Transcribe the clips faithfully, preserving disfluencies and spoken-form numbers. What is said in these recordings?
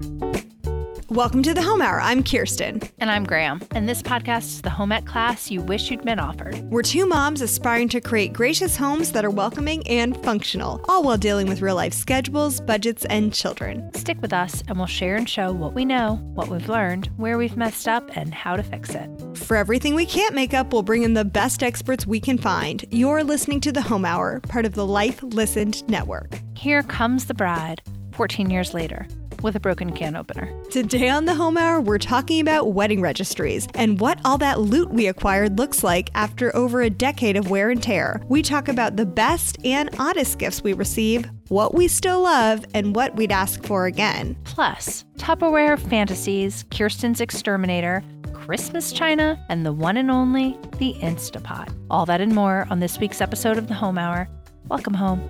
Welcome to the Home Hour. I'm Kirsten. And I'm Graham. And this podcast is the home ec class you wish you'd been offered. We're two moms aspiring to create gracious homes that are welcoming and functional, all while dealing with real-life schedules, budgets, and children. Stick with us, and we'll share and show what we know, what we've learned, where we've messed up, and how to fix it. For everything we can't make up, we'll bring in the best experts we can find. You're listening to the Home Hour, part of the Life Listened Network. Here comes the bride, fourteen years later, with a broken can opener. Today on the Home Hour, we're talking about wedding registries and what all that loot we acquired looks like after over a decade of wear and tear. We talk about the best and oddest gifts we receive, what we still love, and what we'd ask for again. Plus, Tupperware fantasies, Kirsten's exterminator, Christmas china, and the one and only, the Instapot. All that and more on this week's episode of the Home Hour. Welcome home.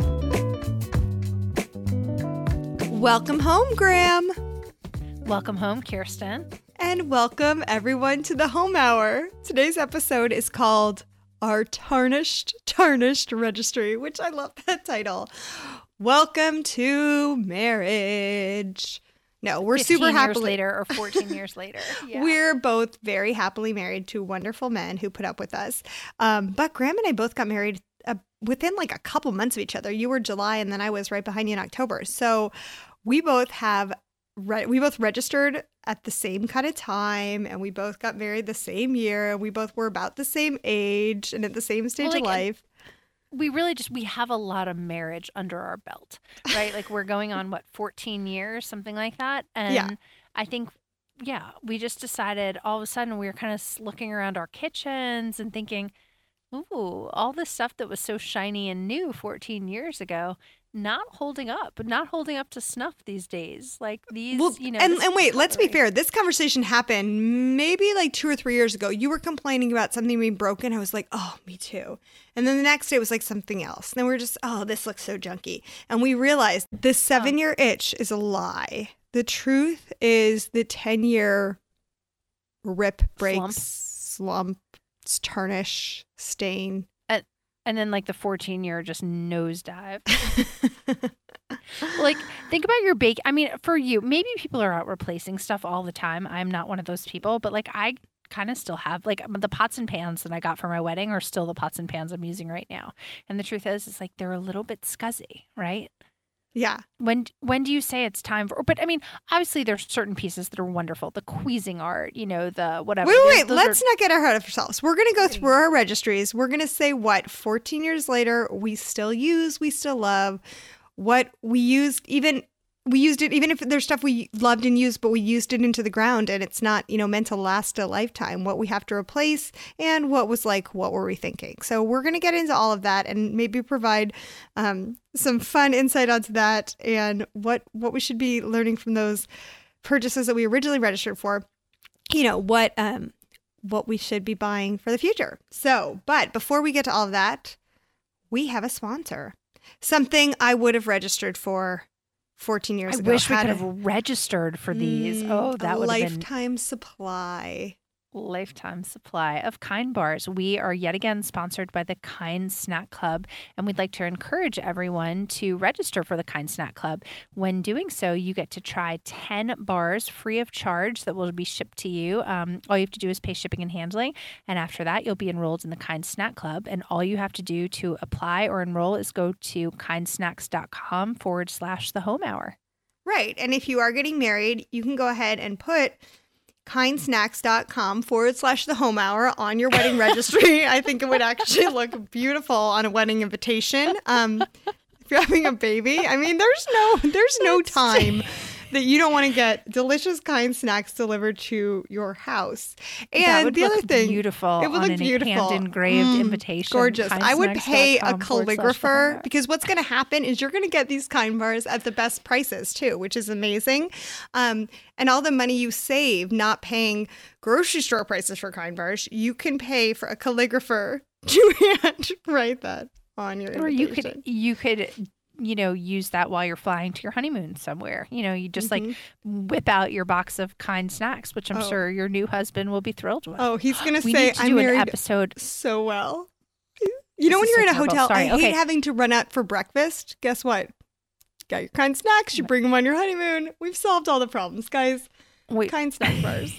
Welcome home, Graham. Welcome home, Kirsten. And welcome everyone to the Home Hour. Today's episode is called Our Tarnished, Tarnished Registry, which I love that title. Welcome to marriage. No, we're super happily years later or fourteen years later. Yeah. We're both very happily married to wonderful men who put up with us. Um, but Graham and I both got married uh, within like a couple months of each other. You were July and then I was right behind you in October. So we both have re- we both registered at the same kind of time, and we both got married the same year, and we both were about the same age and at the same stage well, like, of life. We really just, we have a lot of marriage under our belt, right? Like we're going on, what, fourteen years, something like that. And yeah. I think, yeah, we just decided all of a sudden we were kind of looking around our kitchens and thinking, ooh, all this stuff that was so shiny and new fourteen years ago, not holding up, not holding up to snuff these days. Like these, well, you know. And, and wait, let's be fair. This conversation happened maybe like two or three years ago. You were complaining about something being broken. I was like, oh, me too. And then the next day it was like something else. And then we were just, oh, this looks so junky. And we realized this seven-year itch is a lie. The truth is the ten-year rip, break, Slump. slump, tarnish, stain. And then like the fourteen year just nosedive. Like think about your bake. I mean, for you, maybe people are out replacing stuff all the time. I'm not one of those people, but like I kind of still have like the pots and pans that I got for my wedding are still the pots and pans I'm using right now. And the truth is, it's like they're a little bit scuzzy, right? Yeah. When when do you say it's time for? But I mean, obviously, there's certain pieces that are wonderful. The Cuisinart, you know, the whatever. Wait, wait, those, wait. those Let's are... not get ahead of ourselves. We're going to go through our registries. We're going to say what fourteen years later we still use, we still love, what we used, even we used it, even if there's stuff we loved and used, but we used it into the ground and it's not, you know, meant to last a lifetime, what we have to replace and what was like, what were we thinking? So we're going to get into all of that and maybe provide um, some fun insight onto that and what, what we should be learning from those purchases that we originally registered for, you know, what, um, what we should be buying for the future. So, but before we get to all of that, we have a sponsor, something I would have registered for fourteen years I ago. wish we could have registered for these. Mm, Oh, that would have been lifetime supply. lifetime supply of Kind bars. We are yet again sponsored by the Kind Snack Club, and we'd like to encourage everyone to register for the Kind Snack Club. When doing so, you get to try ten bars free of charge that will be shipped to you. Um, all you have to do is pay shipping and handling, and after that, you'll be enrolled in the Kind Snack Club, and all you have to do to apply or enroll is go to kindsnacks.com forward slash the home hour. Right. And if you are getting married, you can go ahead and put kindsnacks.com forward slash the home hour on your wedding registry. I think it would actually look beautiful on a wedding invitation. Um, if you're having a baby, I mean, there's no, there's no time that you don't want to get delicious Kind snacks delivered to your house. And that would the look other thing, beautiful it would on look an beautiful, hand engraved mm, invitation. Gorgeous. I would pay a calligrapher Kind because what's going to happen is you're going to get these Kind bars at the best prices too, which is amazing. Um, and all the money you save not paying grocery store prices for Kind bars, you can pay for a calligrapher to hand write that on your or invitation. you could you could you know use that while you're flying to your honeymoon somewhere. You know, you just mm-hmm. like whip out your box of Kind snacks, which I'm oh. sure your new husband will be thrilled with. Oh, he's gonna we say need to I'm do married an episode so well. You know, This when is you're so in a terrible. hotel, Sorry. I hate Okay. having to run out for breakfast. Guess what? got your Kind snacks. You bring them on your honeymoon. We've solved all the problems, guys. Wait. Kind snack bars.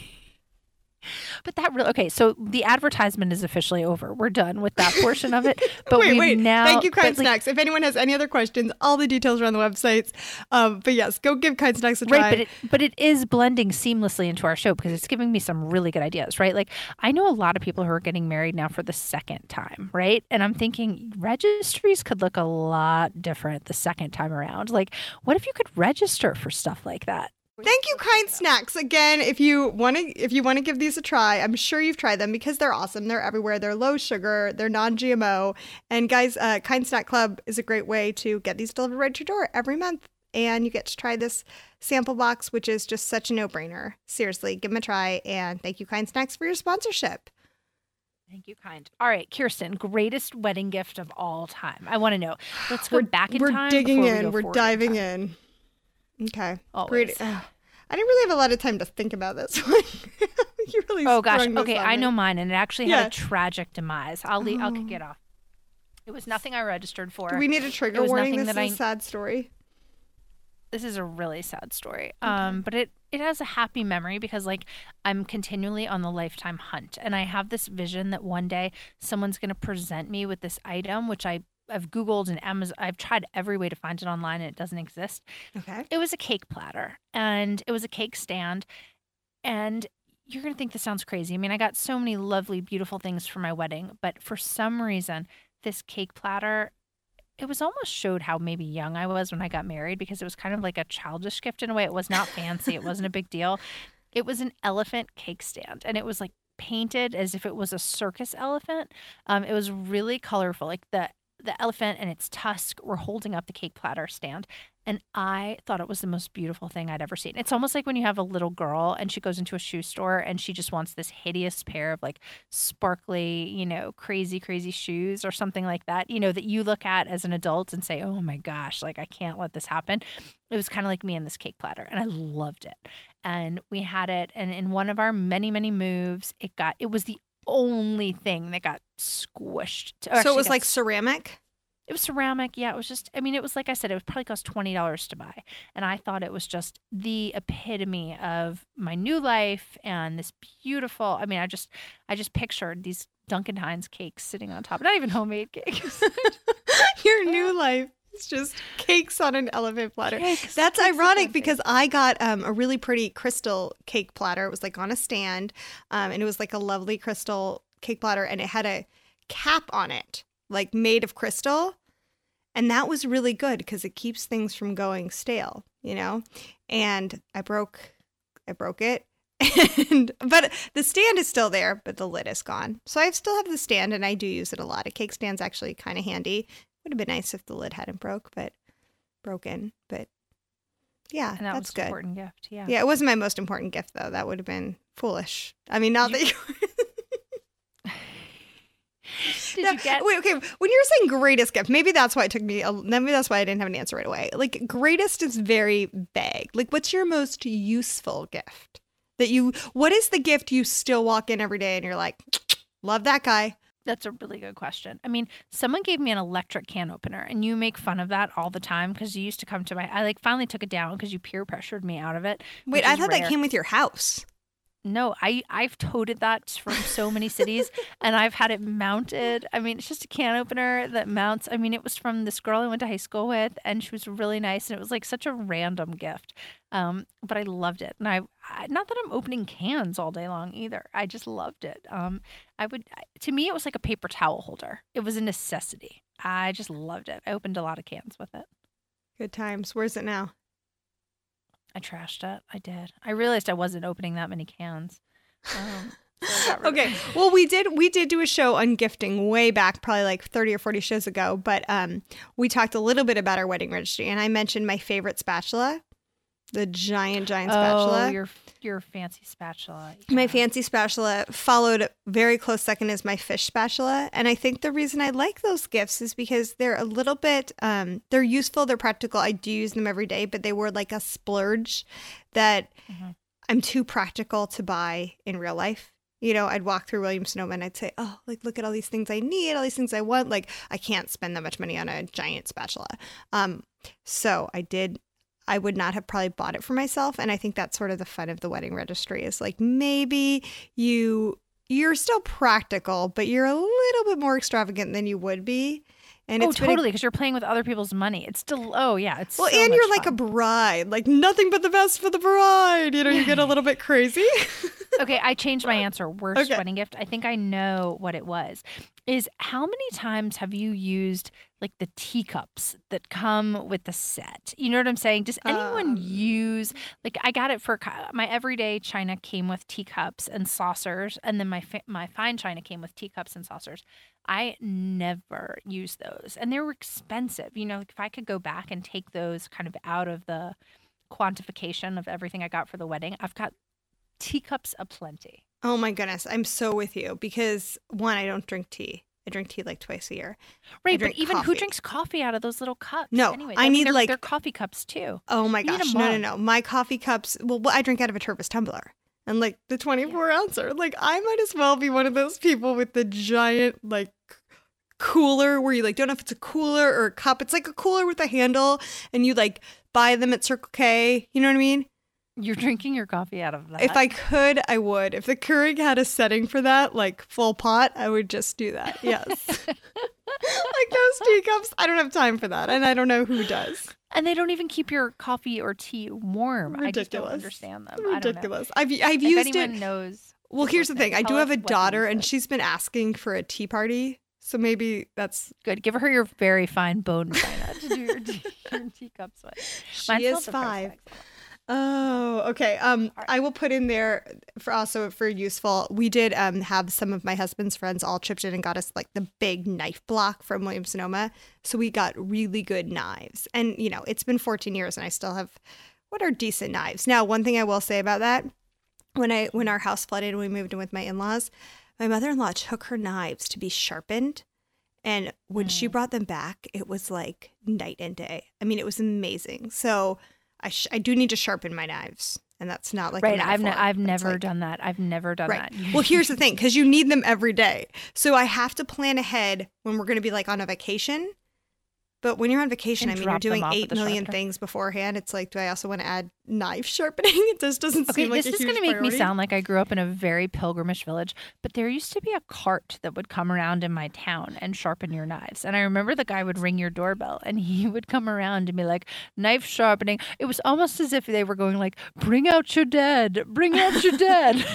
But that really, okay, so the advertisement is officially over. We're done with that portion of it. But wait, we've wait. now, Thank you, Kind but, like, Snacks. If anyone has any other questions, all the details are on the websites. Um, but yes, go give Kind Snacks a try. Right, but it, but it is blending seamlessly into our show because it's giving me some really good ideas, right? Like, I know a lot of people who are getting married now for the second time, right? And I'm thinking registries could look a lot different the second time around. Like, what if you could register for stuff like that? Thank you, Kind Snacks. Again, if you want to if you want to give these a try, I'm sure you've tried them because they're awesome. They're everywhere. They're low sugar. They're non-G M O. And guys, uh, Kind Snack Club is a great way to get these delivered right to your door every month. And you get to try this sample box, which is just such a no-brainer. Seriously, give them a try. And thank you, Kind Snacks, for your sponsorship. Thank you, Kind. All right, Kirsten, greatest wedding gift of all time. I want to know. Let's go we're, back in we're time. Digging we in. We're diving in. in. Okay. Always. Great. Uh, I didn't really have a lot of time to think about this one. You really Oh gosh. sprung this Okay, on I me. know mine, and it actually Yeah. had a tragic demise. I'll leave, I'll Oh. kick it off. It was nothing I registered for. Do we need a trigger It was warning? nothing This is that a I- sad story. This is a really sad story. Um, but it it has a happy memory because like I'm continually on the lifetime hunt, and I have this vision that one day someone's going to present me with this item, which I I've Googled and Amazon. I've tried every way to find it online, and it doesn't exist. Okay. It was a cake platter, and it was a cake stand, and you're going to think this sounds crazy. I mean, I got so many lovely, beautiful things for my wedding, but for some reason, this cake platter, it was almost showed how maybe young I was when I got married because it was kind of like a childish gift in a way. It was not fancy. It wasn't a big deal. It was an elephant cake stand, and it was like painted as if it was a circus elephant. Um, it was really colorful. Like the the elephant and its tusk were holding up the cake platter stand. And I thought it was the most beautiful thing I'd ever seen. It's almost like when you have a little girl and she goes into a shoe store and she just wants this hideous pair of like sparkly, you know, crazy, crazy shoes or something like that, you know, that you look at as an adult and say, oh my gosh, like I can't let this happen. It was kind of like me and this cake platter, and I loved it. And we had it. And in one of our many, many moves, it got, it was the only thing that got squished. To, So it was like ceramic? It was ceramic. Yeah, it was just, I mean, it was like I said, it would probably cost twenty dollars to buy. And I thought it was just the epitome of my new life and this beautiful, I mean, I just, I just pictured these Duncan Hines cakes sitting on top. Not even homemade cakes. Your new life. It's just cakes on an elephant platter. Cakes, That's cakes ironic on because I got um, a really pretty crystal cake platter. It was like on a stand, um, and it was like a lovely crystal cake platter, and it had a cap on it, like made of crystal. And that was really good because it keeps things from going stale, you know? And I broke, I broke it. And, but the stand is still there, but the lid is gone. So I still have the stand, and I do use it a lot. A cake stand's actually kind of handy. Would have been nice if the lid hadn't broke, but broken. But yeah, And that that's was good. an important gift. Yeah. Yeah, it wasn't my most important gift though. That would have been foolish. I mean, not Did that you. Did No, you get? Wait, okay. When you're saying greatest gift, maybe that's why it took me. A, maybe that's why I didn't have an answer right away. Like greatest is very vague. Like, what's your most useful gift that you? What is the gift you still walk in every day and you're like, love that guy? That's a really good question. I mean, someone gave me an electric can opener, and you make fun of that all the time because you used to come to my. I like finally took it down because you peer pressured me out of it. Wait, which I is thought rare. that came with your house. No, I I've toted that from so many cities, and I've had it mounted. I mean, it's just a can opener that mounts. I mean, it was from this girl I went to high school with, and she was really nice, and it was like such a random gift. Um, but I loved it, and I, I not that I'm opening cans all day long either. I just loved it. Um, I would to me it was like a paper towel holder. It was a necessity. I just loved it. I opened a lot of cans with it. Good times. Where's it now? I trashed it. I did. I realized I wasn't opening that many cans. Um, so I got rid of Okay. it. Well, we did we did do a show on gifting way back, probably like thirty or forty shows ago. But um, we talked a little bit about our wedding registry, and I mentioned my favorite spatula, the giant, giant spatula. Oh, your your fancy spatula. My Yeah. fancy spatula, followed very close second is my fish spatula. And I think the reason I like those gifts is because they're a little bit, um, they're useful, they're practical. I do use them every day, but they were like a splurge that Mhm. I'm too practical to buy in real life. You know, I'd walk through Williams-Sonoma and I'd say, oh, like, look at all these things I need, all these things I want. Like, I can't spend that much money on a giant spatula. Um, so I did, I would not have probably bought it for myself. And I think that's sort of the fun of the wedding registry is like, maybe you, you're still practical, but you're a little bit more extravagant than you would be. And oh, it's been a- totally, because you're playing with other people's money. It's still, oh, yeah, it's well, so and much you're like fun. a bride, like nothing but the best for the bride. You know, you get a little bit crazy. Okay, I changed my answer. Worst Okay. wedding gift. I think I know what it was. Is how many times have you used like the teacups that come with the set? You know what I'm saying? Does anyone Um, use like I got it for my everyday china came with teacups and saucers, and then my fi- my fine china came with teacups and saucers. I never use those, and they were expensive. You know, like if I could go back and take those kind of out of the quantification of everything I got for the wedding, I've got teacups aplenty. Oh my goodness, I'm so with you because one, I don't drink tea. I drink tea like twice a year. Right, but drink even who coffee. drinks coffee out of those little cups? No, anyway, I mean, need, they're, like- they're coffee cups too. Oh my You need a gosh, no, no, mug. no. My coffee cups, well, well, I drink out of a Turvis tumbler and like the twenty-four ouncer. Like I might as well be one of those people with the giant like cooler where you like don't know if it's a cooler or a cup. It's like a cooler with a handle and you like buy them at Circle K. You know what I mean? You're drinking your coffee out of that. If I could, I would. If the Keurig had a setting for that, like full pot, I would just do that. Yes. Like those teacups, I don't have time for that. And I don't know who does. and they don't even keep your coffee or tea warm. I just don't Ridiculous. understand them. I don't know. Ridiculous. I've, I've If used anyone it. knows, Well, here's the listening, thing. I do tell have a us what daughter you and use. she's been asking for a tea party. So maybe that's, Good. Give her your very fine bone china to do your, tea, your teacups with. she Mine's still is the price five. tag's on it. Oh, okay. Um, I will put in there for also for useful. We did um have some of my husband's friends all chipped in and got us like the big knife block from Williams Sonoma. So we got really good knives. And you know, it's been fourteen years and I still have what are decent knives. Now, one thing I will say about that, when I when our house flooded and we moved in with my in-laws, my mother-in-law took her knives to be sharpened. And when she brought them back, it was like night and day. I mean, it was amazing. So I, sh- I do need to sharpen my knives, and that's not like Right. A I've, ne- metaphor. I've It's never like- done that. I've never done right. that. Well, here's the thing, because you need them every day, so I have to plan ahead when we're going to be like on a vacation. But when you're on vacation, And I mean, you're drop them doing off at eight the million sharpener. things beforehand. It's like, do I also want to add knife sharpening? It just doesn't Okay, seem like this a is huge going to make me priority. sound like I grew up in a very pilgrimage village, but there used to be a cart that would come around in my town and sharpen your knives. And I remember the guy would ring your doorbell and he would come around and be like, knife sharpening. It was almost as if they were going like, bring out your dead, bring out your dead.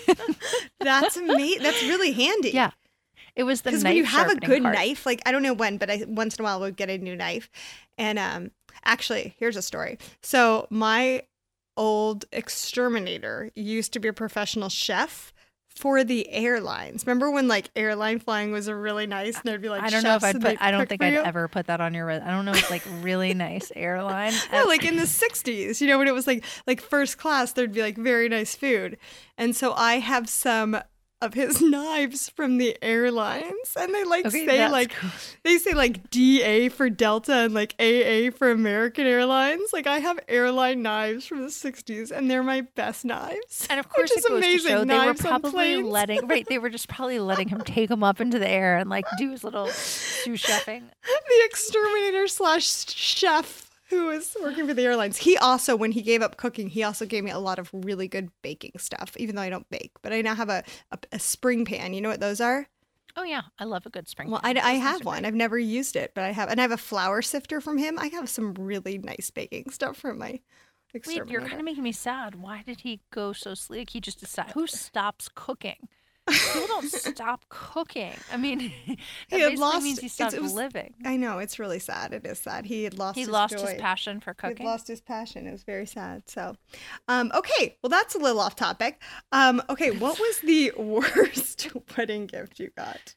That's amazing. That's really handy. Yeah. It was the knife Because when you have a sharpening good cart. knife, like I don't know when, but I once in a while would get a new knife. And um, actually, here's a story. So my old exterminator used to be a professional chef for the airlines. Remember when like airline flying was a really nice, and there'd be like I don't know if chefs I'd and put, they'd I don't cook think for I'd you? ever put that on your, res- I don't know. It's like really nice airline. No, like in the sixties, you know, when it was like like first class, there'd be like very nice food. And so I have some of his knives from the airlines, and they like Okay, say that's like cool. they say like D A for Delta and like A A for American Airlines. Like I have airline knives from the sixties, and they're my best knives. And of course, which it is goes amazing. to show they were Knives on probably planes. letting right. They were just probably letting him take them up into the air and like do his little sous chefing. The exterminator slash chef who was working for the airlines. He also, when he gave up cooking, he also gave me a lot of really good baking stuff, even though I don't bake. But I now have a, a, a spring pan. You know what those are? Oh yeah, I love a good spring. Well, I, pan. I Those things have are one. great. I've never used it, but I have. And I have a flour sifter from him. I have some really nice baking stuff from my Wait, exterminator. you're kind of making me sad. Why did he go so sleek? He just decided. Who stops cooking? People don't stop cooking. I mean, that He had basically lost- means he it's- stopped it was- living. I know, it's really sad. It is sad. He had lost He his lost joy. his passion for He cooking. had lost his passion. It was very sad. So, um, okay. Well, that's a little off topic. Um, okay. What was the worst wedding gift you got?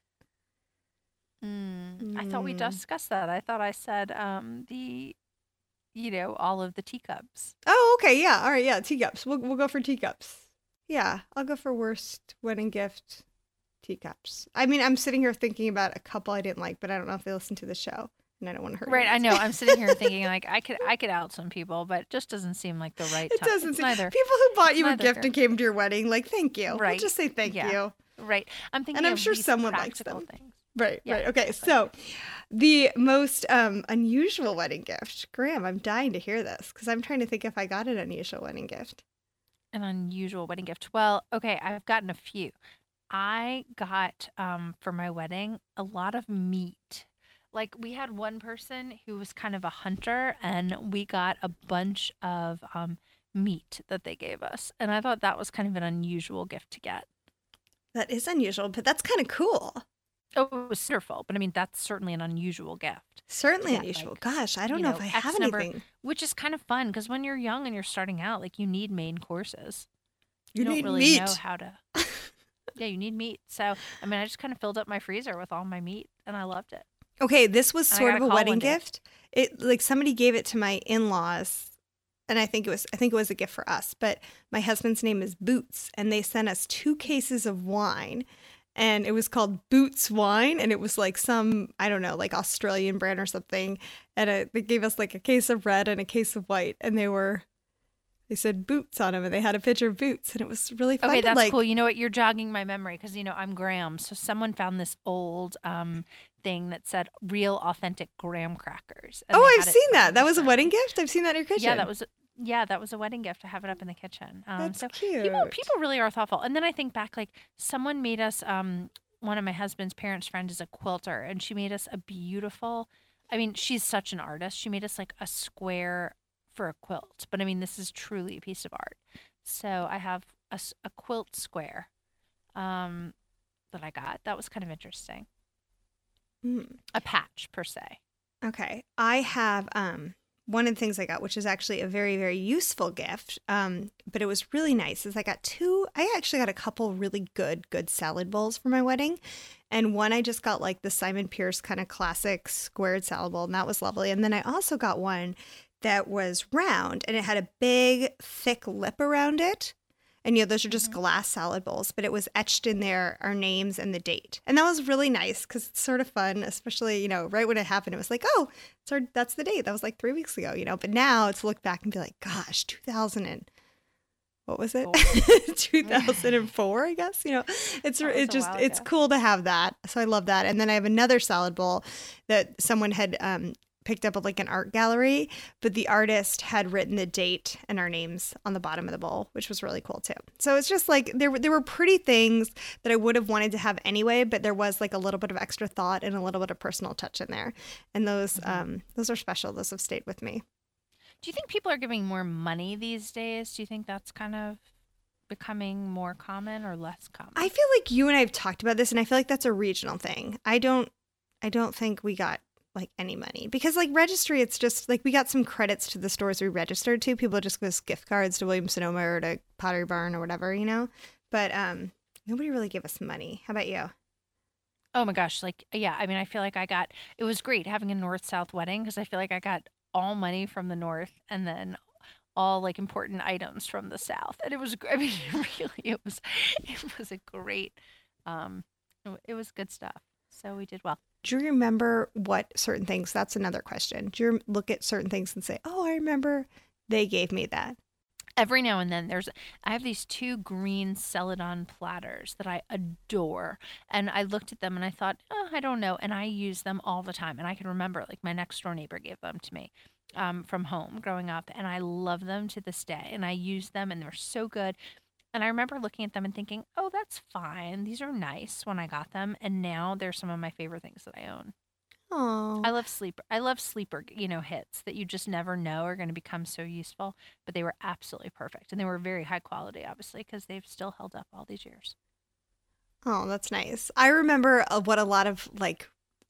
Mm, I thought we Mm. discussed that. I thought I said um, the, you know, all of the teacups. Oh, okay. Yeah. All right. Yeah. Teacups. We'll, we'll go for teacups. Yeah. I'll go for worst wedding gift teacups. I mean, I'm sitting here thinking about a couple I didn't like, but I don't know if they listen to the show. and I don't want to hurt Right, I anyone. know. I'm sitting here thinking like I could I could out some people, but it just doesn't seem like the right It time. doesn't It's seem neither. people who bought you a neither gift fair. and came to your wedding, like, thank you. We'll Right. just say thank Yeah. you. Right. I'm thinking And I'm of sure these someone likes practical them. things. Right, Yeah, right. Okay, exactly. so the most um, unusual wedding gift. Graham, I'm dying to hear this because I'm trying to think if I got an unusual wedding gift. An unusual wedding gift. Well, okay, I've gotten a few. I got um for my wedding a lot of meat. Like we had one person who was kind of a hunter and we got a bunch of um meat that they gave us. And I thought that was kind of an unusual gift to get. That is unusual, but that's kind of cool. Oh, it was wonderful, but I mean that's certainly an unusual gift. Certainly Yeah, unusual. like, Gosh, I don't you know, know, if I X have number- anything. Which is kind of fun because when you're young and you're starting out, like you need main courses. You don't need really meat. know how to. Yeah, you need meat. So I mean, I just kind of filled up my freezer with all my meat, and I loved it. Okay, this was And I sort got of a a call wedding one day. gift. It like somebody gave it to my in-laws, and I think it was I think it was a gift for us. But my husband's name is Boots, and they sent us two cases of wine, and it was called Boots wine, and it was like some I don't know like Australian brand or something. And it, they gave us like a case of red and a case of white, and they were they said Boots on them, and they had a picture of Boots, and it was really fun. Okay, to, that's like, cool. You know what? You're jogging my memory because you know I'm Graham. So someone found this old um thing that said real authentic graham crackers. and Oh, they I've had it seen that. framed That was a for wedding me. gift. I've seen that in your kitchen. Yeah, that was yeah, that was a wedding gift. I have it up in the kitchen. Um, That's so cute. people people really are thoughtful. And then I think back, like someone made us. Um, one of my husband's parents' friend is a quilter, and she made us a beautiful. I mean, she's such an artist. She made us like a square for a quilt. But I mean, this is truly a piece of art. So I have a, s- a quilt square um, that I got. That was kind of interesting. Mm. A patch per se. Okay. I have um one of the things I got, which is actually a very, very useful gift, um, but it was really nice, is I got two, I actually got a couple really good, good salad bowls for my wedding. And one I just got like the Simon Pierce kind of classic squared salad bowl, and that was lovely. And then I also got one that was round, and it had a big, thick lip around it. And, you know, those are just Mhm. glass salad bowls, but it was etched in there, our names and the date. And that was really nice because it's sort of fun, especially, you know, right when it happened, it was like, oh, it's our, that's the date. That was like three weeks ago, you know. But now it's look back and be like, gosh, two thousand and what was it? two thousand four, I guess. You know, it's That was it a just while it's ago. cool to have that. So I love that. And then I have another salad bowl that someone had um, picked up at like an art gallery, but the artist had written the date and our names on the bottom of the bowl, which was really cool too. So it's just like there were there were pretty things that I would have wanted to have anyway, but there was like a little bit of extra thought and a little bit of personal touch in there, and those Mhm. um those are special. Those have stayed with me. Do you think people are giving more money these days? Do you think that's kind of becoming more common or less common? I feel like you and I have talked about this, and I feel like that's a regional thing. I don't I don't think we got like any money because like registry, it's just like we got some credits to the stores we registered to. People just give us gift cards to Williams Sonoma or to Pottery Barn or whatever, you know. But um, nobody really gave us money. How about you? Oh my gosh, like yeah, I mean I feel like I got it was great having a north-south wedding because I feel like I got all money from the north and then all like important items from the south. And it was gr- I mean really it was it was a great um it wa- it was good stuff. So we did well. Do you remember what certain things? That's another question. Do you look at certain things and say, "Oh, I remember they gave me that"? Every now and then there's I have these two green celadon platters that I adore, and I looked at them and I thought, oh, I don't know, and I use them all the time, and I can remember like my next door neighbor gave them to me um, from home growing up, and I love them to this day, and I use them and they're so good. And I remember looking at them and thinking, oh, that's fine, these are nice when I got them, and now they're some of my favorite things that I own. Oh, I love sleeper. I love sleeper, you know, hits that you just never know are going to become so useful, but they were absolutely perfect. And they were very high quality, obviously, because they've still held up all these years. oh, that's nice. I remember uh, what a lot of like,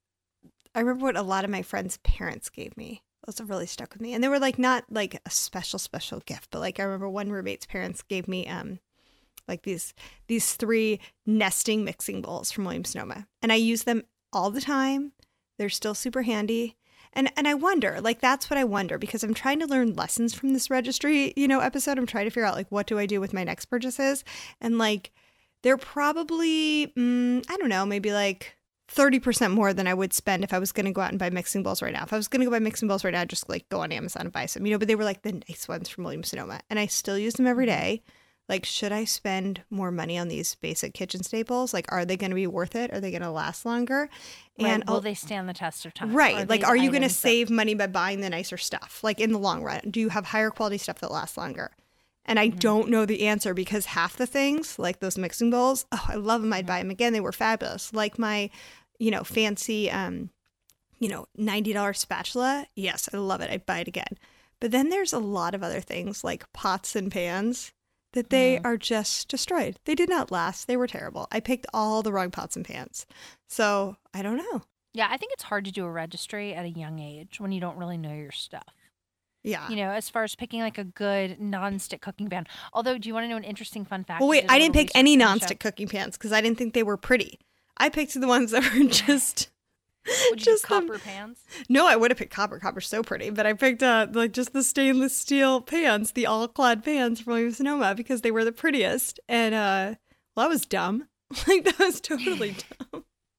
I remember what a lot of my friends' parents gave me. Those have really stuck with me, and they were like not like a special special gift, but like I remember one roommate's parents gave me um like these these three nesting mixing bowls from Williams Sonoma, and I use them all the time. They're still super handy. And and I wonder, like that's what I wonder because I'm trying to learn lessons from this registry, you know, episode. I'm trying to figure out like what do I do with my next purchases, and like they're probably mm, I don't know, maybe like thirty percent more than I would spend if I was going to go out and buy mixing bowls right now. If I was going to go buy mixing bowls right now, I'd just like go on Amazon and buy some, you know, but they were like the nice ones from Williams Sonoma, and I still use them every day. Like, should I spend more money on these basic kitchen staples? Like, are they going to be worth it? Are they going to last longer? Right. And will they stand the test of time? Right. Are like, these are you going to items that- save money by buying the nicer stuff? Like, in the long run, do you have higher quality stuff that lasts longer? And I Mhm. don't know the answer, because half the things, like those mixing bowls, oh, I love them. I'd Mhm. buy them again. They were fabulous. Like my, you know, fancy, um, you know, ninety dollars spatula. Yes, I love it. I'd buy it again. But then there's a lot of other things like pots and pans that they Mhm. are just destroyed. They did not last. They were terrible. I picked all the wrong pots and pans. So I don't know. Yeah, I think it's hard to do a registry at a young age when you don't really know your stuff. Yeah. You know, as far as picking like a good non-stick cooking pan. Although, do you want to know an interesting fun fact? Well, wait, did a I didn't little pick any research for the show. nonstick cooking pans because I didn't think they were pretty. I picked the ones that were just... Would you just pick the- copper pans? No, I would have picked copper. Copper's so pretty. But I picked uh, like just the stainless steel pans, the all-clad pans from Williams Sonoma, because they were the prettiest. And, uh, well, that was dumb. Like, that was totally dumb.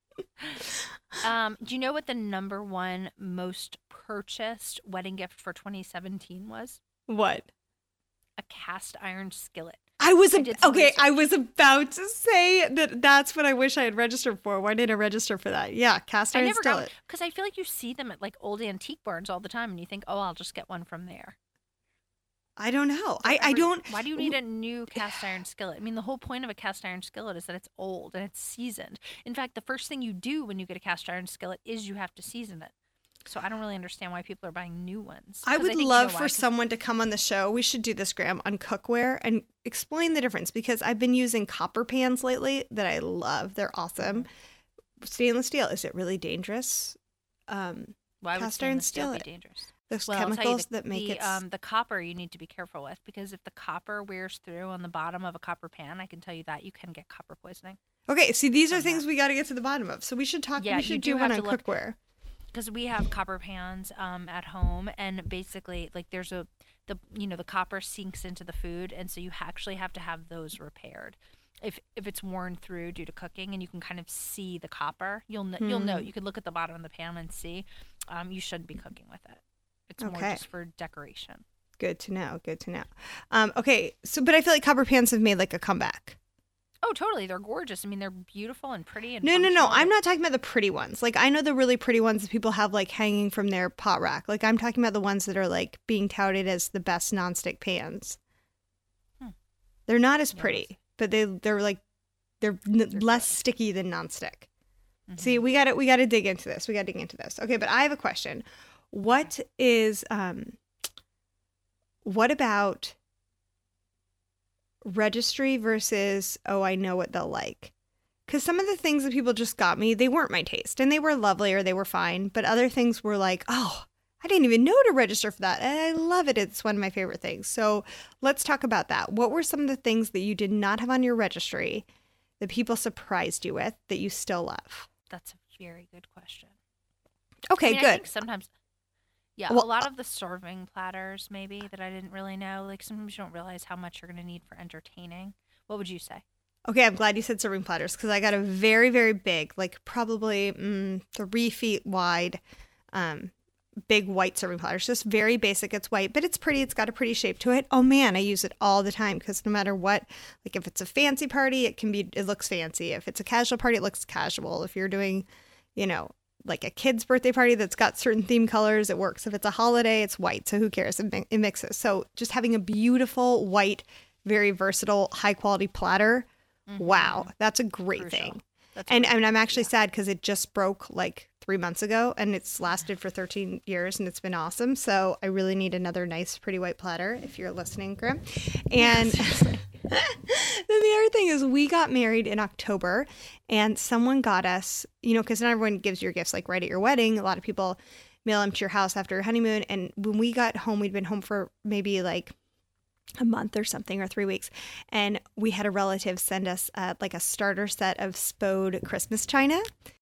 Um, do you know what the number one most purchased wedding gift for twenty seventeen was? What? A cast iron skillet. I was I a- did some okay. I research. was about to say that that's what I wish I had registered for. Why didn't I register for that? Yeah, cast I iron never got skillet. because I feel like you see them at like old antique barns all the time, and you think, oh, I'll just get one from there. I don't know. I, I Every- don't. Why do you need a new cast iron skillet? I mean, the whole point of a cast iron skillet is that it's old and it's seasoned. In fact, the first thing you do when you get a cast iron skillet is you have to season it. So I don't really understand why people are buying new ones. I 'Cause would think you love know why, for 'cause- someone to come on the show. We should do this, Graham, on cookware and explain the difference, because I've been using copper pans lately that I love. They're awesome. Stainless steel, is it really dangerous? Um, Why would cast iron stainless steel be skillet. dangerous? those Well, I'll tell you, chemicals the, that make the, it. um, the copper you need to be careful with, because if the copper wears through on the bottom of a copper pan, I can tell you that you can get copper poisoning. Okay, see, these are from things that. we got to get to the bottom of. So we should talk. Yeah, we you should do do one have on to look- cookware. Because we have copper pans um, at home, and basically, like, there's a the you know the copper sinks into the food, and so you actually have to have those repaired. If if it's worn through due to cooking, and you can kind of see the copper, you'll kn- you'll know. Hmm. You could look at the bottom of the pan and see. Um, you shouldn't be cooking with it. It's more Okay. just for decoration. Good to know. Good to know. Um, okay, so but I feel like copper pans have made like a comeback. Oh, totally. They're gorgeous. I mean, they're beautiful and pretty and No, no, no. functional, I'm but- not talking about the pretty ones. Like, I know the really pretty ones that people have like hanging from their pot rack. Like, I'm talking about the ones that are like being touted as the best nonstick pans. Hmm. They're not as Yeah, pretty, but they they're like they're, n- They're less good. sticky than nonstick. Mhm. See, we got to we got to dig into this. We got to dig into this. Okay, but I have a question. What is um what about registry versus, oh, I know what they'll like? Because some of the things that people just got me, they weren't my taste, and they were lovely or they were fine. But other things were like, oh, I didn't even know to register for that, and I love it. It's one of my favorite things. So let's talk about that. What were some of the things that you did not have on your registry that people surprised you with that you still love? That's a very good question. Okay, I mean, I good. think sometimes, yeah, Well, a lot of the serving platters maybe that I didn't really know. Like sometimes you don't realize how much you're going to need for entertaining. What would you say? Okay, I'm glad you said serving platters because I got a very, very big, like probably mm, three feet wide, um, big white serving platter. It's just very basic. It's white, but it's pretty. It's got a pretty shape to it. Oh man, I use it all the time because no matter what, like if it's a fancy party, it can be, it looks fancy. If it's a casual party, it looks casual. If you're doing, you know, like a kid's birthday party that's got certain theme colors, it works. If it's a holiday, it's white. So who cares? It, mi- it mixes. So just having a beautiful white, very versatile, high quality platter. Wow, that's a great Crucial. thing. That's And, great. and I'm actually sad because it just broke like three months ago and it's lasted for thirteen years and it's been awesome. So I really need another nice, pretty white platter if you're listening, Grim. And then the other thing is we got married in October and someone got us, you know, because not everyone gives your gifts like right at your wedding. A lot of people mail them to your house after your honeymoon. And when we got home, we'd been home for maybe like a month or something or three weeks. And we had a relative send us uh, like a starter set of Spode Christmas china.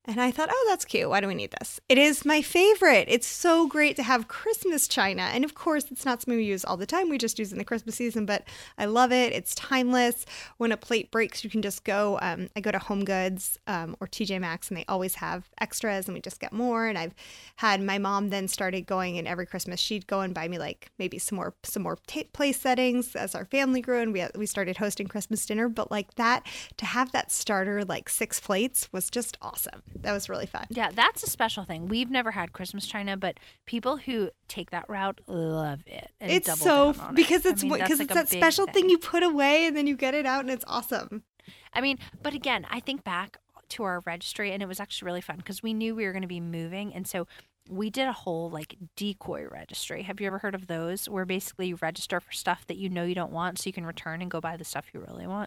And I thought, oh, that's cute. Why do we need this? It is my favorite. It's so great to have Christmas china. And of course, it's not something we use all the time. We just use it in the Christmas season, but I love it. It's timeless. When a plate breaks, you can just go, um, I go to Home Goods um, or T J Maxx, and they always have extras, and we just get more. And I've had my mom then started going, and every Christmas she'd go and buy me like maybe some more some more t- place settings as our family grew, and we, we started hosting Christmas dinner. But like that, to have that starter, like six plates, was just awesome. That was really fun. Yeah, that's a special thing. We've never had Christmas china, but people who take that route love it. And it's double so down on because it. it's I mean, because like it's that special thing. thing you put away and then you get it out and it's awesome. I mean, but again, I think back to our registry, and it was actually really fun because we knew we were going to be moving, and so we did a whole like decoy registry. Have you ever heard of those? Where basically you register for stuff that you know you don't want, so you can return and go buy the stuff you really want.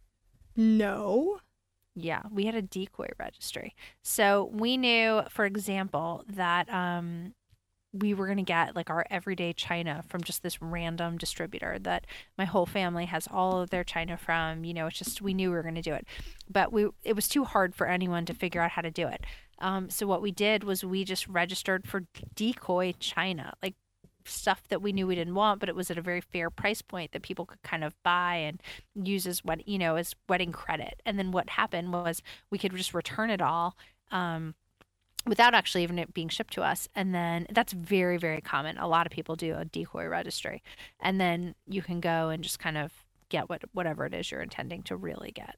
No. Yeah, we had a decoy registry. So we knew, for example, that um, we were going to get like our everyday china from just this random distributor that my whole family has all of their china from. You know, it's just we knew we were going to do it. But we it was too hard for anyone to figure out how to do it. Um, so what we did was we just registered for decoy china, like stuff that we knew we didn't want, but it was at a very fair price point that people could kind of buy and use as what you know as wedding credit. And then what happened was we could just return it all um, without actually even it being shipped to us. And then that's very, very common. A lot of people do a decoy registry, and then you can go and just kind of get what whatever it is you're intending to really get.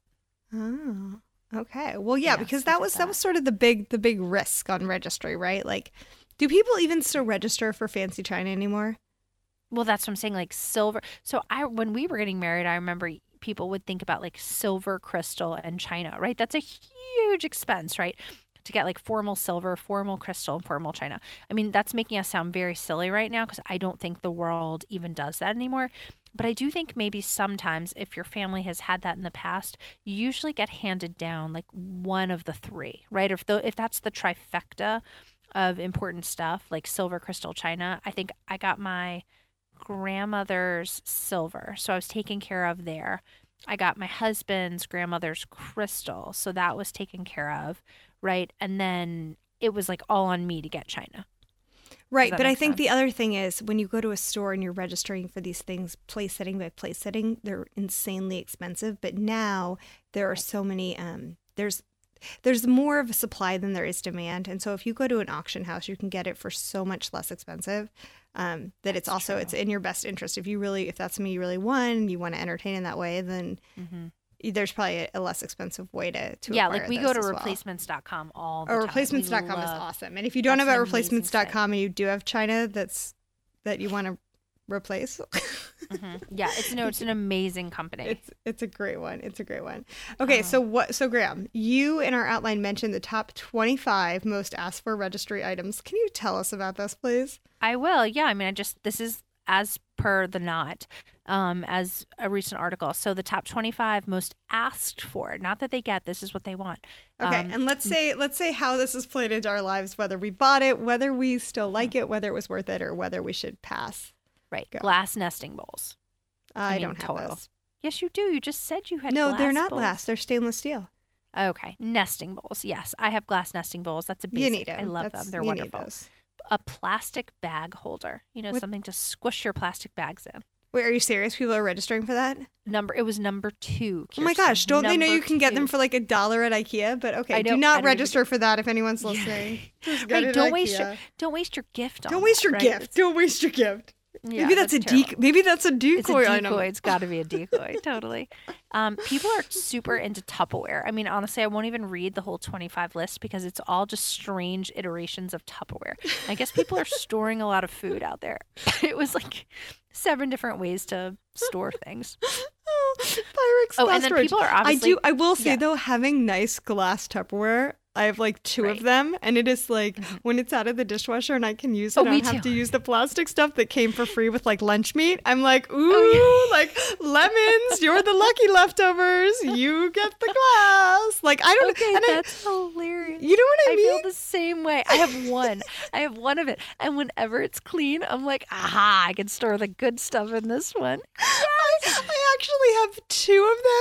Oh, okay. Well, yeah, Yeah, because so that did was that. that. was sort of the big the big risk on registry, right? Like, do people even still register for fancy china anymore? Well, that's what I'm saying, like silver. So I, when we were getting married, I remember people would think about like silver, crystal, and china, right? That's a huge expense, right? To get like formal silver, formal crystal, and formal china. I mean, that's making us sound very silly right now because I don't think the world even does that anymore. But I do think maybe sometimes if your family has had that in the past, you usually get handed down like one of the three, right? If the, if that's the trifecta of important stuff like silver, crystal, china, I think I got my grandmother's silver, so I was taken care of there. I got my husband's grandmother's crystal, so that was taken care of, right? And then it was like all on me to get china. Right, that but I make think sense? the other thing is when you go to a store and you're registering for these things, place setting by place setting, they're insanely expensive. But now there are so many, um, there's there's more of a supply than there is demand. And so if you go to an auction house, you can get it for so much less expensive um, that it's That's also, true. it's in your best interest. If you really, if that's something you really want and you want to entertain in that way, then Mm-hmm. there's probably a, a less expensive way to, to Yeah, acquire like we those go to as well. replacements dot com all the Or time. replacements dot com We is love- awesome. And if you don't know That's about an amazing replacements dot com and you do have china that's that you want to replace, Mhm. Yeah, it's no, it's an amazing company. it's it's a great one. It's a great one. Okay, Um, so what? So Graham, you in our outline mentioned the top twenty-five most asked for registry items. Can you tell us about this, please? I will. Yeah, I mean, I just this is as per the Knot, um, as a recent article. So the top twenty-five most asked for, not that they get. This is what they want. Okay, Um, and let's say let's say how this has played into our lives, whether we bought it, whether we still like it, whether it was worth it, or whether we should pass. right, go. glass nesting bowls. I, mean, don't have total. those. Yes, you do. You just said you had. No, glass they're not bowls. glass. They're stainless steel. Okay, nesting bowls. Yes, I have glass nesting bowls. That's a basic. You need them. I love That's- them. They're you need wonderful. those. A plastic bag holder. You know, What- something to squish your plastic bags in. Wait, are you serious? People are registering for that? Number. It was number two. Oh my Kirsten. gosh! Don't they know Number you can get them two. for like a dollar at IKEA? But okay, I do know, I not don't even- register for that if anyone's listening. Just get Right, it at don't waste your IKEA. don't waste your gift on Don't that, waste your right? gift. Don't waste your gift. Yeah, maybe that's, a terrible. decoy. Maybe that's a decoy, It's a decoy. item. It's got to be a decoy. Totally. Um, people are super into Tupperware. I mean, honestly, I won't even read the whole twenty-five list because it's all just strange iterations of Tupperware. I guess people are storing a lot of food out there. It was like seven different ways to store things. Oh, Pyrex Oh, glass and then storage. people are I obviously. do. I will say yeah. though, having nice glass Tupperware. I have like two Right. of them, and it is like Mhm. when it's out of the dishwasher and I can use it, Oh, I me don't have too. to use the plastic stuff that came for free with like lunch meat. I'm like, ooh, Oh, like lemons, you're the lucky leftovers. You get the glass. Like I don't. Okay, and I, that's hilarious. you know what I, I mean? feel the same way. I have one. I have one of it. And whenever it's clean, I'm like, aha, I can store the good stuff in this one. I, I actually have two of them,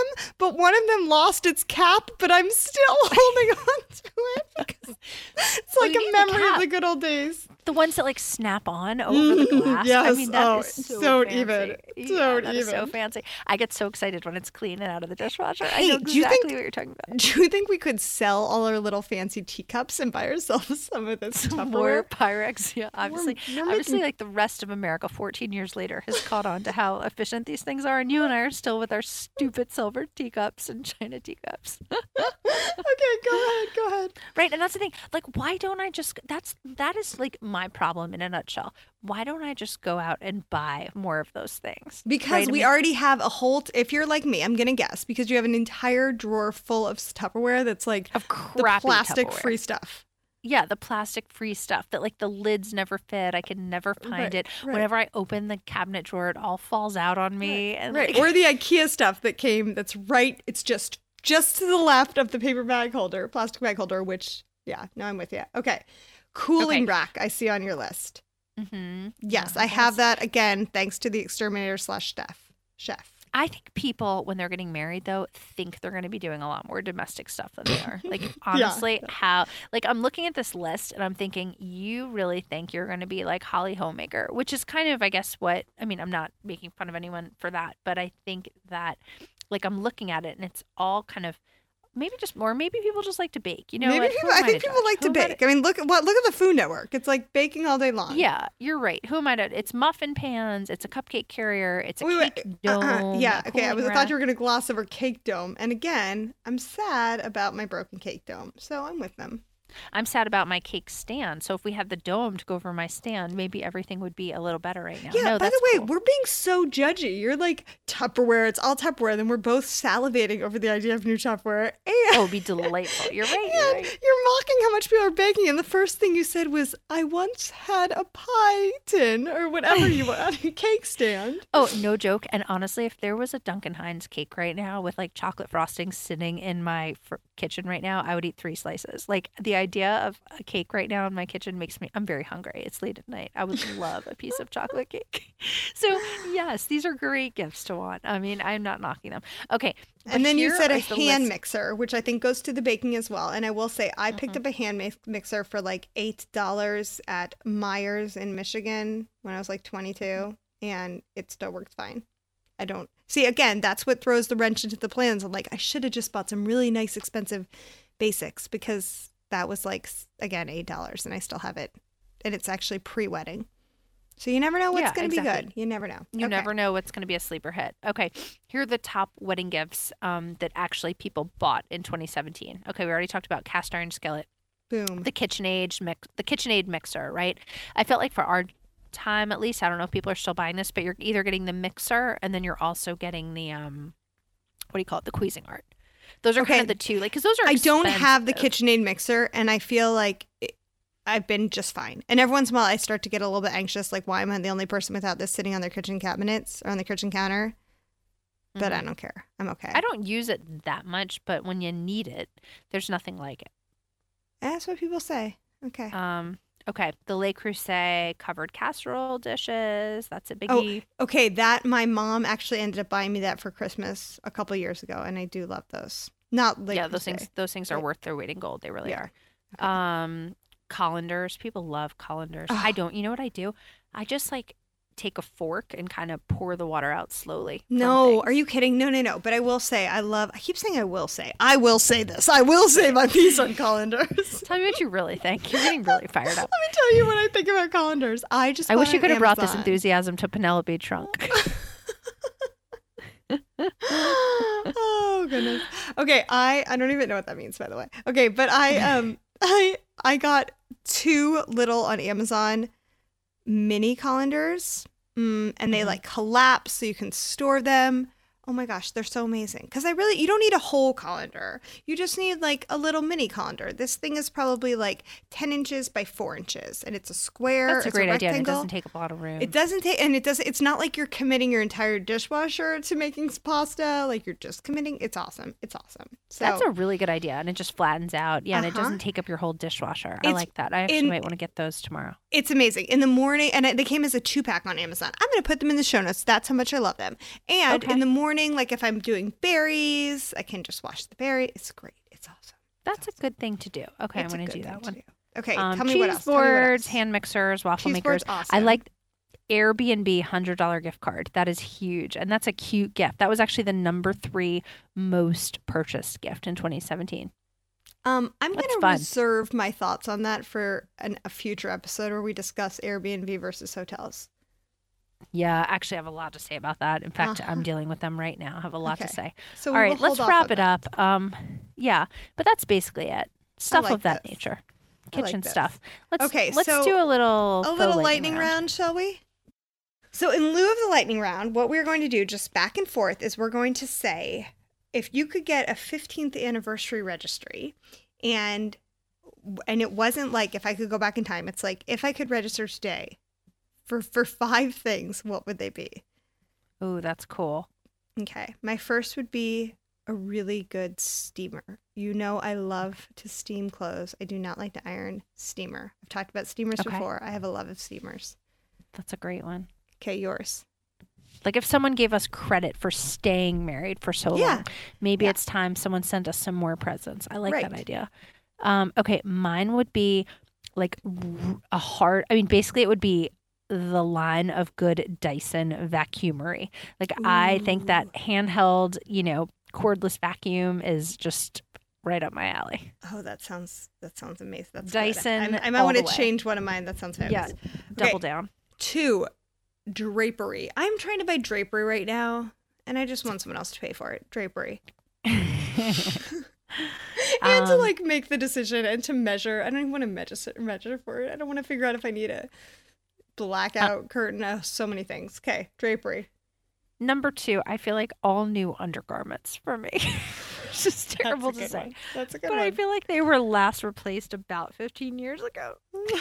but one of them lost its cap, but I'm still holding on to it because it's like you a need the memory of cap. the good old days. The ones that like snap on over the glass. Yes. I mean, that Oh, is so don't fancy. even. Yeah, Don't that is so even. fancy. I get so excited when it's clean and out of the dishwasher. I Hey, know do you exactly think- what you're talking about. Do you think we could sell all our little fancy teacups and buy ourselves some of this More Tupperware? Pyrex. Yeah, obviously. we're obviously, making- like the rest of America fourteen years later has caught on to how efficient these things are. And you and I are still with our stupid silver teacups and china teacups. Okay, go ahead. Go ahead. Right, and that's the thing. Like, why don't I just? That's that is like my problem in a nutshell. Why don't I just go out and buy more of those things? Because Right? I we mean, already have a whole, t- if you're like me, I'm going to guess, because you have an entire drawer full of Tupperware that's like of the crappy plastic Tupperware. free stuff. Yeah, the plastic free stuff that like the lids never fit. I can never find Right, it. right. Whenever I open the cabinet drawer, it all falls out on me. And Right. like, Or the IKEA stuff that came that's right, it's just just to the left of the paper bag holder, plastic bag holder, which, yeah, no, I'm with you. Okay. Cooling Okay. rack, I see on your list. Mhm. Yes, Yeah, I have that's- that again, thanks to the exterminator slash chef. Chef. I think people, when they're getting married, though, think they're going to be doing a lot more domestic stuff than they are. Like, honestly, how, like, I'm looking at this list and I'm thinking, you really think you're going to be like Holly Homemaker, which is kind of, I guess, what, I mean, I'm not making fun of anyone for that, but I think that, like, I'm looking at it and it's all kind of, maybe just more, maybe people just like to bake. You know, Maybe what? people, Who I am think to people judge? like to Who am I bake. I mean, look at what look at the Food Network. It's like baking all day long. Yeah, you're right. Who am I to? It's muffin pans. It's a cupcake carrier. It's a Wait, wait, cake uh-uh. dome. Yeah, a okay. I cooling was I rack. thought you were going to gloss over cake dome. And again, I'm sad about my broken cake dome. So I'm with them. I'm sad about my cake stand. So if we had the dome to go over my stand, maybe everything would be a little better right now. Yeah, no, by that's the way, cool. we're being so judgy. You're like Tupperware, it's all Tupperware. Then we're both salivating over the idea of new Tupperware. And, Oh, it'd be delightful. You're right. You're and right. you're mocking how much people are baking. And the first thing you said was, I once had a pie tin or whatever you want, a cake stand. Oh, no joke. And honestly, if there was a Duncan Hines cake right now with like chocolate frosting sitting in my fr- kitchen right now, I would eat three slices. Like the idea of a cake right now in my kitchen makes me, I'm very hungry. It's late at night. I would love a piece of chocolate cake. So, yes, these are great gifts to want. I mean, I'm not knocking them. Okay. but And then you here said a is the hand list. mixer, which I think goes to the baking as well. And I will say, I picked Mm-hmm. up a hand mi- mixer for like eight dollars at Myers in Michigan when I was like twenty-two, and it still works fine. I don't see, again, that's what throws the wrench into the plans. I'm like, I should have just bought some really nice, expensive basics because that was like, s- again, eight dollars and I still have it. And it's actually pre wedding. So you never know what's Yeah, going to exactly. be good. You never know. You Okay. never know what's going to be a sleeper hit. Okay, here are the top wedding gifts um, that actually people bought in twenty seventeen. Okay, we already talked about cast iron skillet, Boom. the KitchenAid mix, the KitchenAid mixer, right? I felt like for our time, at least, I don't know if people are still buying this, but you're either getting the mixer and then you're also getting the um, what do you call it, the Cuisinart. Those are kind Okay. of the two, like because those are. I don't have the expensive. KitchenAid mixer, and I feel like it, I've been just fine. And every once in a while, I start to get a little bit anxious, like, why am I the only person without this sitting on their kitchen cabinets or on the kitchen counter? But I Mhm. don't care. I'm okay. I don't use it that much, but when you need it, there's nothing like it. That's what people say. Okay. Um, okay, the Le Creuset covered casserole dishes. That's a biggie. Okay, that my mom actually ended up buying me that for Christmas a couple years ago, and I do love those. Not like yeah, those things. Those things are Right. worth their weight in gold. They really Yeah. are. Um, colanders. People love colanders. I Ugh. don't. You know what I do? I just like take a fork and kind of pour the water out slowly. from No, things. are you kidding? No, no, no. But I will say, I love. I keep saying I will say. I will say this. I will say my piece on colanders. Tell me what you really think. You're getting really fired up. Let me tell you what I think about colanders. I just. I bought wish you on could have brought this Amazon. enthusiasm to Penelope Trunk. Oh goodness. Okay, I I don't even know what that means, by the way. Okay, but I um I I got two little on Amazon mini colanders, mm, and they Mhm. like collapse so you can store them. Oh my gosh, they're so amazing. Because I really, you don't need a whole colander. You just need like a little mini colander. This thing is probably like ten inches by four inches, and it's a square. That's a it's great idea. And it rectangle. doesn't take up a lot of room. It doesn't take, and it doesn't, it's not like you're committing your entire dishwasher to making pasta. Like you're just committing. It's awesome. It's awesome. So That's a really good idea, and it just flattens out. Yeah, and it Uh-huh. doesn't take up your whole dishwasher. I It's like that. I actually in- might want to get those tomorrow. it's amazing. In the morning, and they came as a two pack on Amazon. I'm going to put them in the show notes. That's how much I love them. And Okay. in the morning, morning, like if I'm doing berries, I can just wash the berry. It's great. It's awesome. That's a good thing to do. Okay, It's I'm a going to good do thing that to one. do. Okay, Um, tell me cheese what else. Tell me what boards, else. hand mixers, waffle Cheese makers. boards, awesome. I like Airbnb one hundred dollars gift card. That is huge. And that's a cute gift. That was actually the number three most purchased gift in twenty seventeen. Um, I'm That's going to fun. reserve my thoughts on that for an, a future episode where we discuss Airbnb versus hotels. Yeah, actually, I have a lot to say about that. In fact, Uh-huh. I'm dealing with them right now. I have a lot Okay. to say. So All we right, will let's hold off wrap on it that. up. Um, yeah, but that's basically it. Stuff like of that this. nature. I like Kitchen this. stuff. Let's Okay, let's so do a little A faux little lightning round, shall we? So in lieu of the lightning round, what we're going to do just back and forth is we're going to say if you could get a fifteenth anniversary registry and and it wasn't like if I could go back in time, it's like if I could register today for for five things, what would they be? Ooh, that's cool. Okay. My first would be a really good steamer. You know I love to steam clothes. I do not like to iron. Steamer. I've talked about steamers Okay. before. I have a love of steamers. That's a great one. Okay, yours. Like if someone gave us credit for staying married for so Yeah. long, maybe Yeah. it's time someone sent us some more presents. I like that Right. idea. Um, okay, mine would be like r- a hard, I mean, basically it would be the line of good Dyson vacuumery. Like I think that handheld, you know, cordless vacuum is just right up my alley. Oh, that sounds that sounds amazing. That's Dyson Good. I, I might all want to the way. change one of mine. That sounds fabulous. Yeah, double Okay. down. Two, drapery. I'm trying to buy drapery right now, and I just want someone else to pay for it. Drapery. And to Um, like make the decision and to measure. I don't even want to measure measure for it. I don't want to figure out if I need a blackout curtain. Oh, so many things. Okay, drapery. Number two, I feel like all new undergarments for me. It's just terrible That's a to good say. one. That's a good But one. I feel like they were last replaced about fifteen years ago.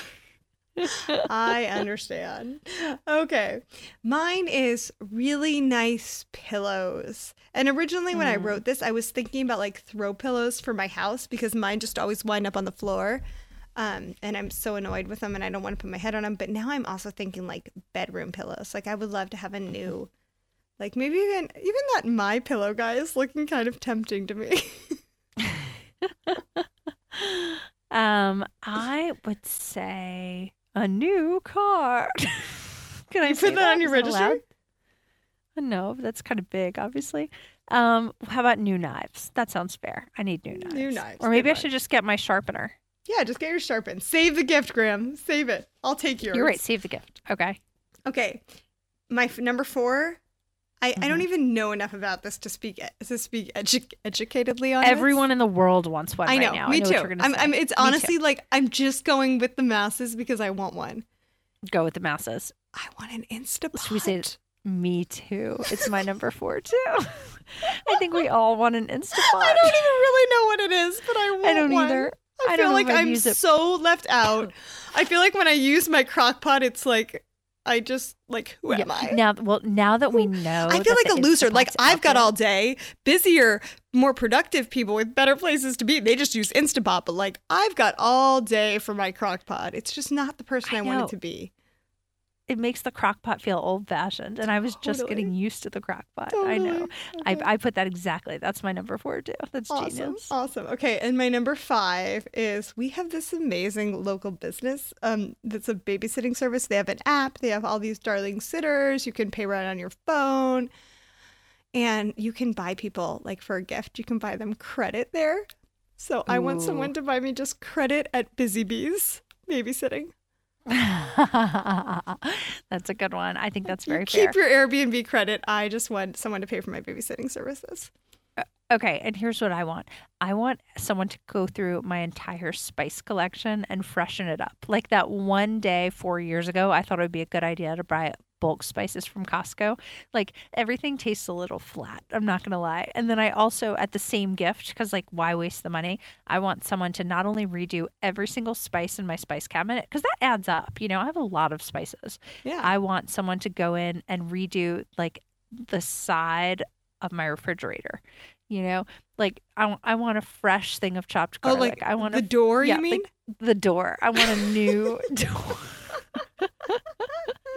I understand. Okay. Mine is really nice pillows. And originally when I Mm. wrote this, I was thinking about like throw pillows for my house because mine just always wind up on the floor. Um, and I'm so annoyed with them and I don't want to put my head on them. But now I'm also thinking like bedroom pillows. Like I would love to have a new, like maybe even, even that My Pillow guy is looking kind of tempting to me. um, I would say a new car. Can I You say put that on your Is that allowed? registry? No, that's kind of big, obviously. Um, how about new knives? That sounds fair. I need new knives. New knives, Or maybe good I one. should just get my sharpener. Yeah, just get your sharpen. Save the gift, Graham. Save it. I'll take yours. You're right. Save the gift. Okay. Okay, my f- number four. I, I don't Mhm. even know enough about this to speak to speak edu- educatedly on. Everyone this. in the world wants one I know, right now. me I know too. what you're gonna I'm, say. I'm, it's Me too. honestly like I'm just going with the masses because I want one. Go with the masses. I want an Instapot. Should we say it? Me too. It's my number four too. I think we all want an Instapot. I don't even really know what it is, but I want I don't one. either. I, I feel don't know like if I'd I'm use it. so left out. I feel like when I use my crock pot, it's like I just like who am I? Now, well, now that we know, I feel that like the a loser. Like Instapot's I've out got there- all day, busier, more productive people with better places to be. They just use Instapot, but like I've got all day for my crock pot. It's just not the person I I, want know. it to be. It makes the crock pot feel old fashioned, and I was just Totally. getting used to the crock pot. I know. Totally. I, Okay. I put that exactly. That's my number four too. That's Awesome. genius. Awesome. Okay. And my number five is we have this amazing local business um, that's a babysitting service. They have an app. They have all these darling sitters. You can pay right on your phone. And you can buy people, like for a gift, you can buy them credit there. So I want Ooh. someone to buy me just credit at Busy Bees babysitting. That's a good one. I think that's very you fair. keep your Airbnb credit. I just want someone to pay for my babysitting services. Okay, and here's what I want. I want someone to go through my entire spice collection and freshen it up. Like that one day four years ago, I thought it would be a good idea to buy bulk spices from Costco. Like everything tastes a little flat, I'm not going to lie. And then I also, at the same gift, because like why waste the money? I want someone to not only redo every single spice in my spice cabinet, because that adds up. You know, I have a lot of spices. Yeah. I want someone to go in and redo like the side of my refrigerator. You know, like I, I want a fresh thing of chopped oh, garlic. like I want the a, door, yeah, you mean? like the door. I want a new door.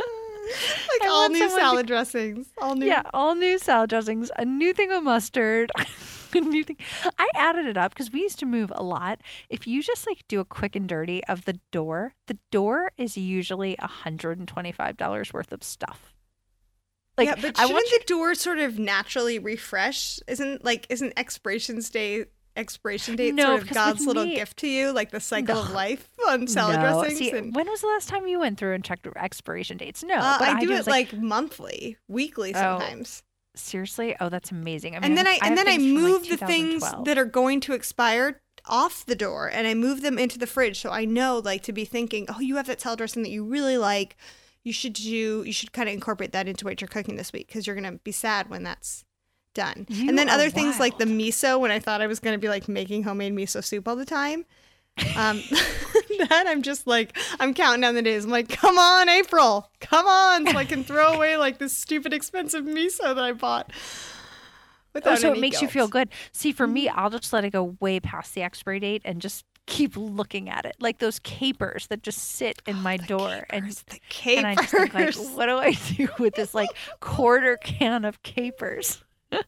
Like I all want new someone to- salad dressings. All new. Yeah, all new salad dressings, a new thing of mustard. a new thing. I added it up because we used to move a lot. If you just like do a quick and dirty of the door, the door is usually one hundred twenty-five dollars worth of stuff. Like, yeah, but I shouldn't want you- the door sort of naturally refresh? Isn't like isn't expiration date expiration date No, sort of because God's with little me- gift to you, like the cycle No. of life on salad no. dressings? See, and, when was the last time you went through and checked expiration dates? No, uh, but I do it just, like, like monthly, weekly Oh, sometimes. seriously. Oh, that's amazing. I mean, and then I, have and then I things from, like, move the things two thousand twelve. that are going to expire off the door, and I move them into the fridge, so I know like to be thinking, oh, you have that salad dressing that you really like. You should do. You should kind of incorporate that into what you're cooking this week because you're gonna be sad when that's done. You and then are other things like the wild. miso, when I thought I was gonna be like making homemade miso soup all the time. Um, that I'm just like I'm counting down the days. I'm like, come on, April, come on, so I can throw away like this stupid expensive miso that I bought. Oh, without so it any makes you guilt. feel good. See, for me, Mm-hmm. I'll just let it go way past the expiry date and just keep looking at it, like those capers that just sit in my door, and Capers, the capers. and I just think like, what do I do with this like quarter can of capers?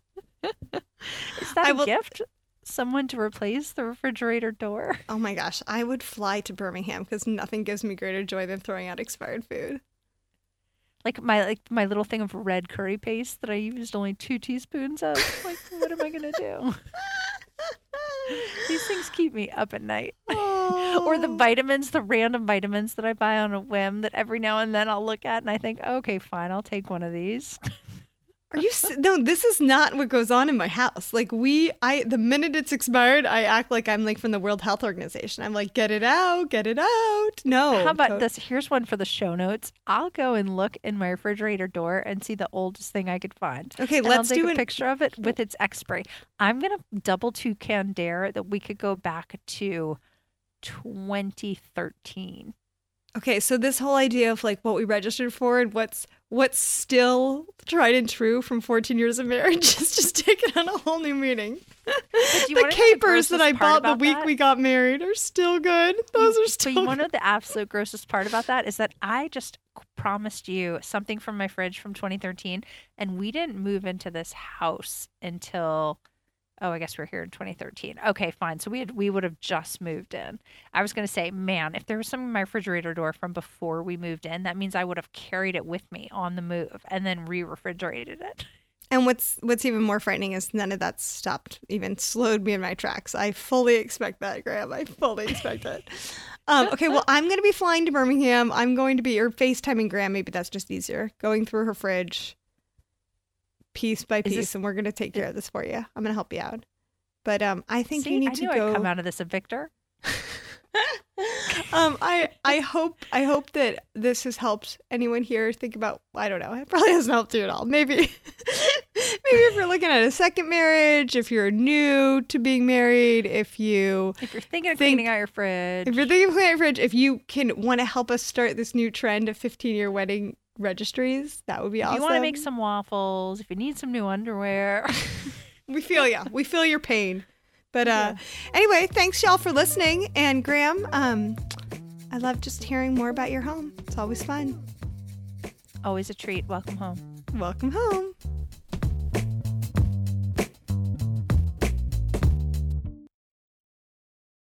Is that I a will- gift? Someone to replace the refrigerator door? Oh my gosh, I would fly to Birmingham because nothing gives me greater joy than throwing out expired food. Like my like my little thing of red curry paste that I used only two teaspoons of. Like, what am I gonna do? These things keep me up at night. Or the vitamins, the random vitamins that I buy on a whim that every now and then I'll look at and I think, okay, fine, I'll take one of these. Are you s- no? This is not what goes on in my house. Like we, I the minute it's expired, I act like I'm like from the World Health Organization. I'm like, get it out, get it out. No. How about to- this? Here's one for the show notes. I'll go and look in my refrigerator door and see the oldest thing I could find. Okay, And let's I'll take do a an. picture of it with its expiry. I'm gonna double toucan dare that we could go back to twenty thirteen. Okay, so this whole idea of like what we registered for and what's what's still tried and true from fourteen years of marriage is just taking on a whole new meaning. you The wanna know the capers that I grossest part bought the about week that? we got married are still good. Those are But still you want to good. know the absolute grossest part about that is that I just promised you something from my fridge from twenty thirteen, and we didn't move into this house until, oh, I guess we're here in twenty thirteen. Okay, fine. So we had we would have just moved in. I was going to say, man, if there was some in my refrigerator door from before we moved in, that means I would have carried it with me on the move and then re-refrigerated it. And what's what's even more frightening is none of that stopped, even slowed me in my tracks. I fully expect that, Graham. I fully expect it. Um, okay, well, I'm going to be flying to Birmingham. I'm going to be, or FaceTiming Graham. Maybe that's just easier. Going through her fridge piece by piece, this- and we're going to take care of this for you. I'm going to help you out. But um, I think See, you need I to knew go. I'd come out of this a victor. um, I I hope I hope that this has helped anyone here think about. I don't know. It probably hasn't helped you at all. Maybe maybe if you're looking at a second marriage, if you're new to being married, if you If you're thinking of Think- cleaning out your fridge, if you're thinking of cleaning out your fridge, if you can want to help us start this new trend of fifteen year wedding registries, that would be if awesome. you want to make some waffles, if you need some new underwear. We feel ya. We feel your pain. But uh, anyway, thanks y'all for listening. And Graham, um, I love just hearing more about your home. It's always fun. Always a treat. Welcome home. Welcome home.